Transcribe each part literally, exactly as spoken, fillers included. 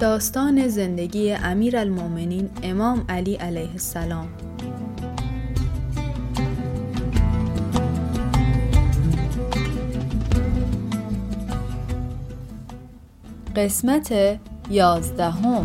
داستان زندگی امیرالمومنین امام علی علیه السلام. قسمت یازدهم.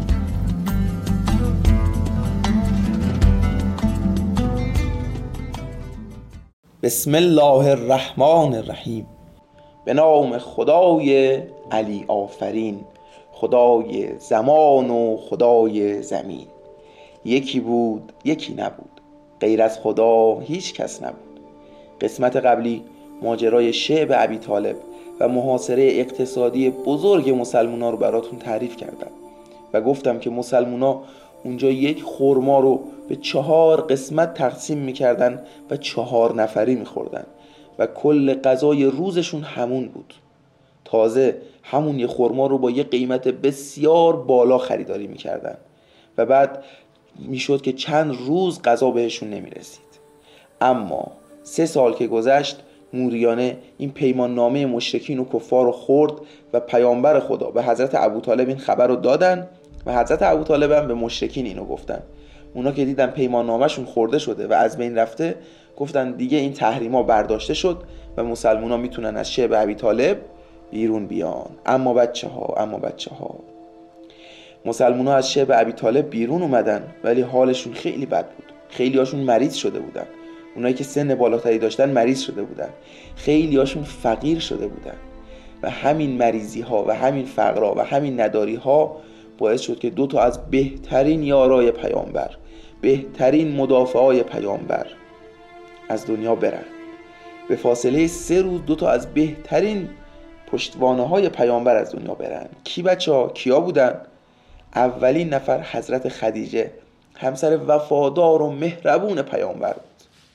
بسم الله الرحمن الرحیم. به نام خدای علی آفرین، خدای زمان و خدای زمین. یکی بود یکی نبود، غیر از خدا هیچ کس نبود. قسمت قبلی ماجرای شعب ابی طالب و محاصره اقتصادی بزرگ مسلمونا رو براتون تعریف کردم و گفتم که مسلمونا اونجا یک خرما رو به چهار قسمت تقسیم میکردن و چهار نفری میخوردن و کل غذای روزشون همون بود. تازه همون یه خرما رو با یه قیمت بسیار بالا خریداری میکردن و بعد میشد که چند روز غذا بهشون نمیرسید. اما سه سال که گذشت، موریانه این پیمان نامه مشرکین و کفار رو خورد و پیامبر خدا به حضرت ابوطالب این خبر رو دادن و حضرت ابوطالب هم به مشرکین اینو گفتن. اونا که دیدن پیمان نامه‌شون خورده شده و از بین رفته، گفتن دیگه این تحریما برداشته شد و مسلمونا میتونن از شعب ابی طالب بیرون بیان. اما بچه ها اما بچه ها مسلمونا از شعب ابی طالب بیرون اومدن، ولی حالشون خیلی بد بود. خیلی هاشون مریض شده بودن. اونایی که سن بالاتری داشتن مریض شده بودن. خیلی هاشون فقیر شده بودن و همین مریضی ها و همین فقرها و همین نداری ها باعث شد که دو تا از بهترین یارای پیامبر، بهترین مدافعای پیامبر از دنیا برن. به فاصله سه روز دو تا از بهترین پشتوانه های پیامبر از دنیا برن. کی بچه ها؟ کیا بودن؟ اولین نفر حضرت خدیجه، همسر وفادار و مهربون پیامبر بود.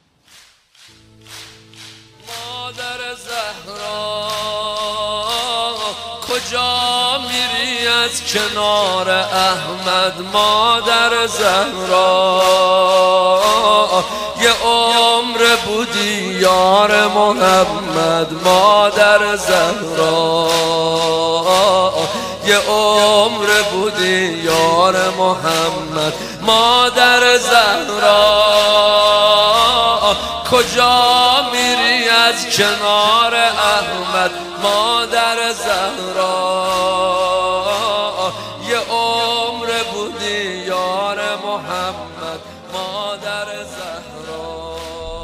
مادر زهرا کجا میری از کنار احمد؟ مادر زهرا یه عمر بودی یار محمد. مادر زهرا یه عمر بودی یار محمد. مادر زهرا کجا میری از کنار احمد؟ مادر زهرا یه عمر بودی یار محمد. مادر زهرا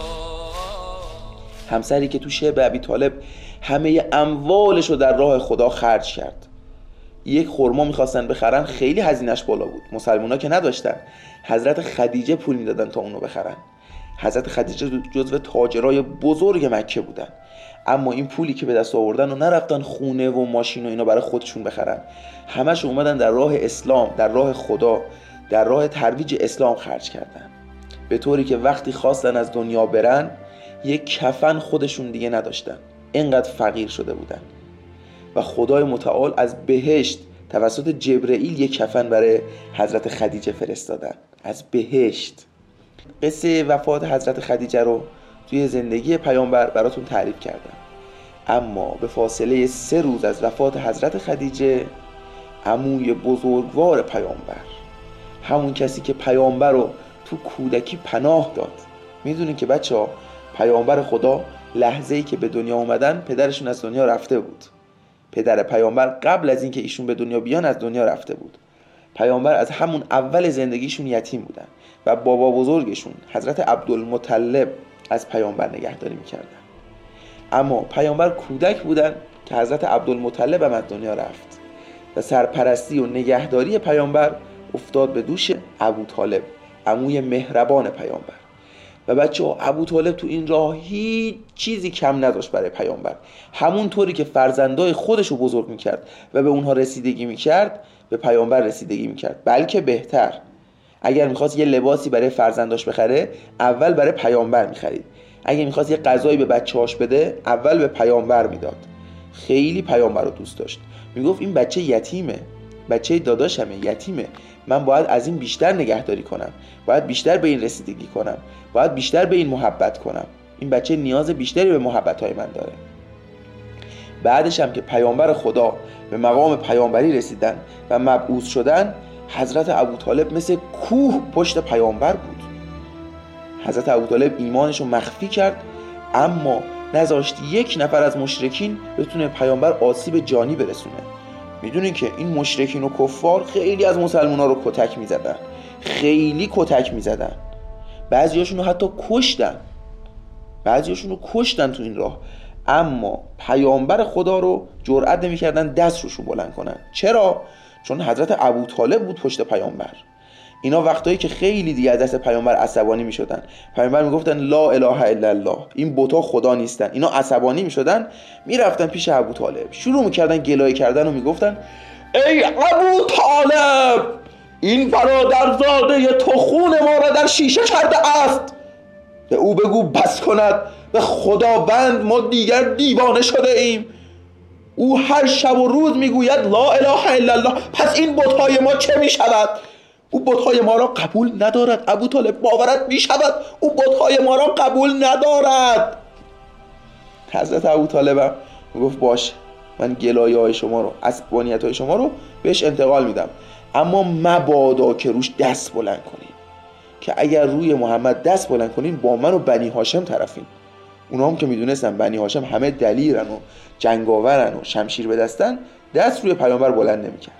همسری که تو شعب ابی طالب همه اموالش رو در راه خدا خرج کرد. یک خرما میخواستن بخرن، خیلی هزینه‌اش بالا بود. مسلمونا که نداشتن، حضرت خدیجه پول میدادن تا اونو بخرن. حضرت خدیجه جزو تاجرای بزرگ مکه بودن، اما این پولی که به دست آوردن و نرفتن خونه و ماشین و اینا برای خودشون بخرن، همش اومدن در راه اسلام، در راه خدا، در راه ترویج اسلام خرج کردن، به طوری که وقتی خواستن از دنیا برن یک کفن خودشون دیگه نداشتن، اینقدر فقیر شده بودن. و خدای متعال از بهشت توسط جبرئیل یک کفن برای حضرت خدیجه فرستادن، از بهشت. قصه وفات حضرت خدیجه رو توی زندگی پیامبر براتون تعریف کردم. اما به فاصله سه روز از وفات حضرت خدیجه، عموی بزرگوار پیامبر، همون کسی که پیامبر رو تو کودکی پناه داد. میدونین که بچه ها پیامبر خدا لحظه‌ای که به دنیا اومدن پدرشون از دنیا رفته بود. پدر پیامبر قبل از اینکه ایشون به دنیا بیان از دنیا رفته بود. پیامبر از همون اول زندگیشون یتیم بودن و بابا بزرگشون حضرت عبدالمطلب از پیامبر نگهداری میکردن. اما پیامبر کودک بودن که حضرت عبدالمطلب هم از دنیا رفت و سرپرستی و نگهداری پیامبر افتاد به دوش ابوطالب، عموی مهربان پیامبر. و بچه ها ابوطالب تو این راه هیچ چیزی کم نداشت برای پیامبر. همون طوری که فرزندای خودش رو بزرگ میکرد و به اونها رسیدگی میکرد، به پیامبر رسیدگی میکرد، بلکه بهتر. اگر میخواست یه لباسی برای فرزنداش بخره، اول برای پیامبر میخرید. اگر میخواست یه غذایی به بچه‌هاش بده، اول به پیامبر میداد. خیلی پیامبر رو دوست داشت. میگفت این بچه یتیمه، بچه داداشمه، یتیمه، من باید از این بیشتر نگهداری کنم، باید بیشتر به این رسیدگی کنم، باید بیشتر به این محبت کنم. این بچه نیاز بیشتری به محبت‌های من داره. بعدش هم که پیامبر خدا به مقام پیامبری رسیدن و مبعوث شدن، حضرت ابوطالب مثل کوه پشت پیامبر بود. حضرت ابوطالب ایمانش رو مخفی کرد، اما نذاشت یک نفر از مشرکین بتونه پیامبر آسیب جانی برسونه. میدونین که این مشرکین و کفار خیلی از مسلمان ها رو کتک میزدن، خیلی کتک میزدن، بعضی هاشون رو حتی کشتن، بعضی هاشون رو کشتن تو این راه، اما پیامبر خدا رو جرئت نمی‌کردن دست روشون بلند کنن. چرا؟ چون حضرت ابوطالب بود پشت پیامبر. اینا وقتایی که خیلی دیگه از دست پیامبر عصبانی می‌شدن، پیامبر میگفتن لا اله الا الله، این بت‌ها خدا نیستن، اینا عصبانی می‌شدن، میرفتن پیش ابوطالب، شروع می‌کردن گلایه کردن و میگفتن ای ابوطالب، این برادرزاده تو خون ما را در شیشه کرده است، به او بگو بس کند، به خداوند ما دیگر دیوانه شده ایم. او هر شب و روز میگوید لا اله الا الله، پس این بت‌های ما چه میشود؟ او بت‌های ما را قبول ندارد. ابوطالب باورت میشود او بت‌های ما را قبول ندارد. حضرت ابوطالب میگفت باشه، من گلایه های شما رو، عصبانیت های شما رو بهش انتقال میدم، اما مبادا که روش دست بلند کنین، که اگر روی محمد دست بلند کنین با من و بنی هاشم طرفین. اونا هم که میدونستن بنی هاشم همه دلیرن و جنگاورن و شمشیر به دستن، دست روی پیامبر بلند نمیکردن.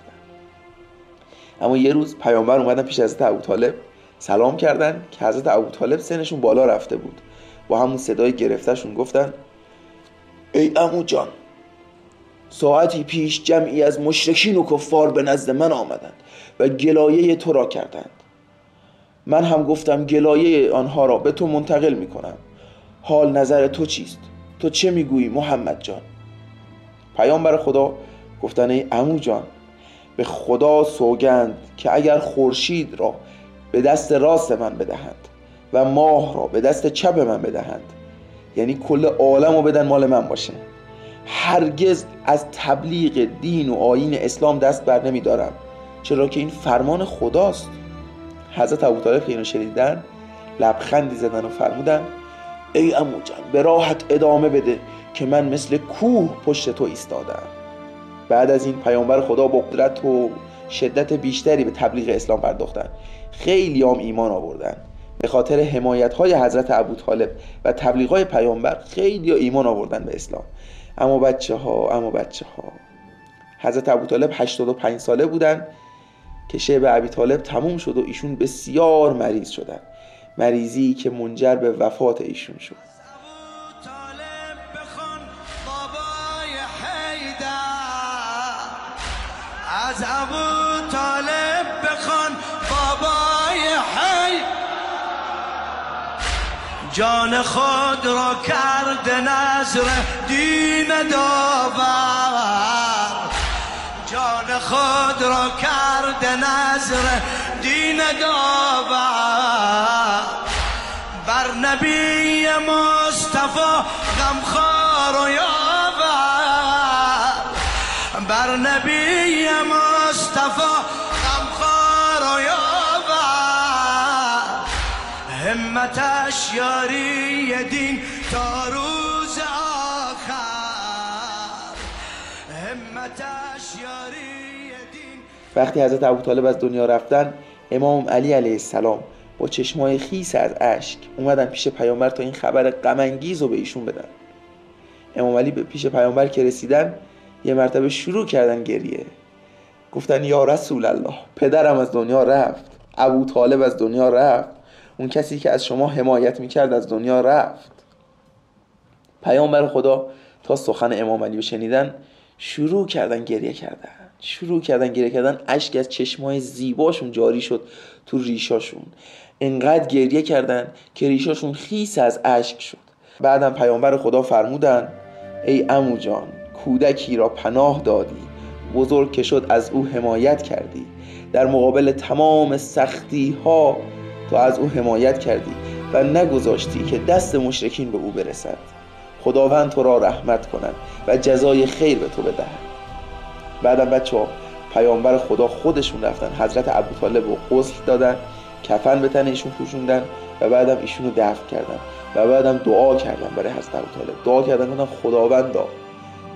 اما یه روز پیامبر اومدن پیش حضرت ابوطالب، سلام کردن که حضرت ابوطالب سنشون بالا رفته بود، با همون صدای گرفتهشون گفتن ای عمو جان، ساعتی پیش جمعی از مشرکین و کفار به نزد من آمدند و گلایه تو را کردند. من هم گفتم گلایه آنها را به تو منتقل میکنم. حال نظر تو چیست؟ تو چه میگویی محمد جان؟ پیامبر خدا گفتن ای عمو جان، به خدا سوگند که اگر خورشید را به دست راست من بدهند و ماه را به دست چپ من بدهند، یعنی کل عالم رو بدن مال من باشه، هرگز از تبلیغ دین و آیین اسلام دست بر نمی دارم، چرا که این فرمان خداست. حضرت ابوطالب که اینو شنیدن لبخندی زدن و فرمودن ای عمو جان، به راحت ادامه بده که من مثل کوه پشت تو ایستادم. بعد از این پیامبر خدا با قدرت و شدت بیشتری به تبلیغ اسلام پرداختن. خیلی هم ایمان آوردن به خاطر حمایت‌های حضرت ابوطالب و تبلیغ‌های پیامبر. خیلی ایمان آوردن به اسلام. اما بچه ها اما بچه ها حضرت ابوطالب هشتاد و پنج ساله بودن که شب ابیطالب تموم شد و ایشون بسیار مریض شدن، مریضی که منجر به وفات ایشون شد. از ابوطالب بخوان بابای حی، جان خود را کرد نذر دین داور، جان خود را کرد نذر دین داور، بر نبی مصطفی غمخوار و یاور، بر نبی مصطفی غمخوار و یاور، همتش یاری دین تا روز آخر، همتش یاری دین. وقتی حضرت ابوطالب از دنیا رفتن، امام علی علیه السلام با چشمای خیس از اشک اومدن پیش پیامبر تا این خبر غم انگیز رو به ایشون بدن. امام علی به پیش پیامبر که رسیدن یه مرتبه شروع کردن گریه. گفتن یا رسول الله، پدرم از دنیا رفت، ابوطالب از دنیا رفت، اون کسی که از شما حمایت میکرد از دنیا رفت. پیامبر خدا تا سخن امام علی رو شنیدن شروع کردن گریه کردن شروع کردن گریه کردن اشک از چشمای زیباشون جاری شد تو ریشاشون. انقدر گریه کردن که ریشاشون خیس از اشک شد. بعدم پیامبر خدا فرمودن ای عمو جان، کودکی را پناه دادی، بزرگ که شد از او حمایت کردی، در مقابل تمام سختی ها تو از او حمایت کردی و نگذاشتی که دست مشرکین به او برسد. خداوند تو را رحمت کنند و جزای خیر به تو بدهد. بعدم بچه ها پیامبر خدا خودشون رفتن حضرت ابوطالب رو غسل دادن، کفن به تن ایشون پوشوندن و بعدم ایشون رو دفن کردن و بعدم دعا کردن برای حضرت ابوطالب. دعا کردن گفتن خداوندا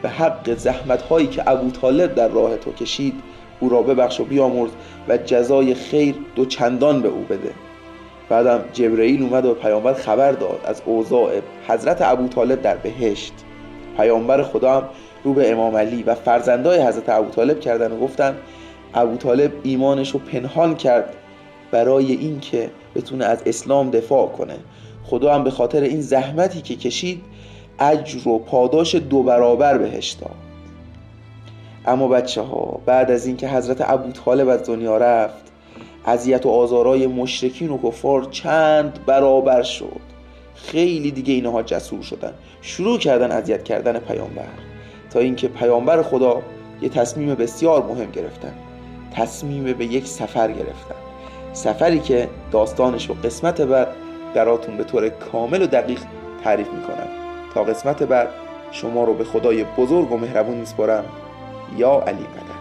به حق زحمت هایی که ابو طالب در راه تو کشید او را ببخش و بیامرز و جزای خیر دو چندان به او بده. بعدم جبرئیل اومد و پیامبر خبر داد از اوضاع حضرت ابو طالب در بهشت. پیامبر خدا هم رو به امام علی و فرزندای حضرت ابو طالب کردن و گفتن ابو طالب ایمانش رو پنهان کرد برای این که بتونه از اسلام دفاع کنه. خدا هم به خاطر این زحمتی که کشید اجر و پاداش دو برابر بهش داد. اما بچه ها، بعد از این که حضرت ابو طالب از دنیا رفت اذیت و آزارای مشرکین و کفار چند برابر شد. خیلی دیگه اینها جسور شدن، شروع کردن اذیت کردن پیامبر، تا اینکه پیامبر خدا یه تصمیم بسیار مهم گرفتن. تصمیم به یک سفر گرفتن، سفری که داستانش و قسمت بعد براتون به طور کامل و دقیق تعریف میکنم. تا قسمت بعد شما رو به خدای بزرگ و مهربون میسپارم. یا علی قدر.